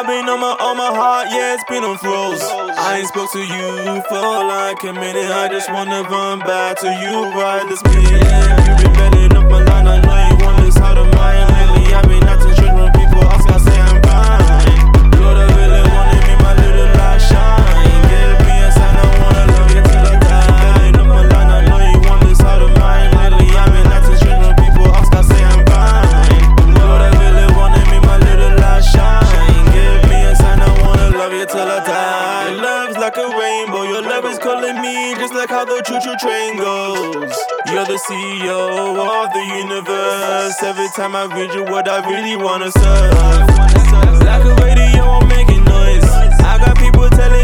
been on my heart, yeah, it's been on froze. I ain't spoke to you for like a minute. I just wanna run back to you right this minute. You been betting up my line, I know you want this out of mine. Lately I've been acting strange when people ask, I say I'm fine. You're the villain, wanting me, my little light shine. Give me a sign, I wanna love you till I die. Up my line, I know you want this out of mine. Lately I've been acting strange when people ask, I say I'm fine. You're the villain, wanting me, my little light shine. Give me a sign, I wanna love you till I die. Love's like a rainbow, your love is calling me, just like how the choo-choo train goes. You're the CEO of the universe. Every time I read you, what I really wanna serve. Like a radio, I'm making noise. I got people telling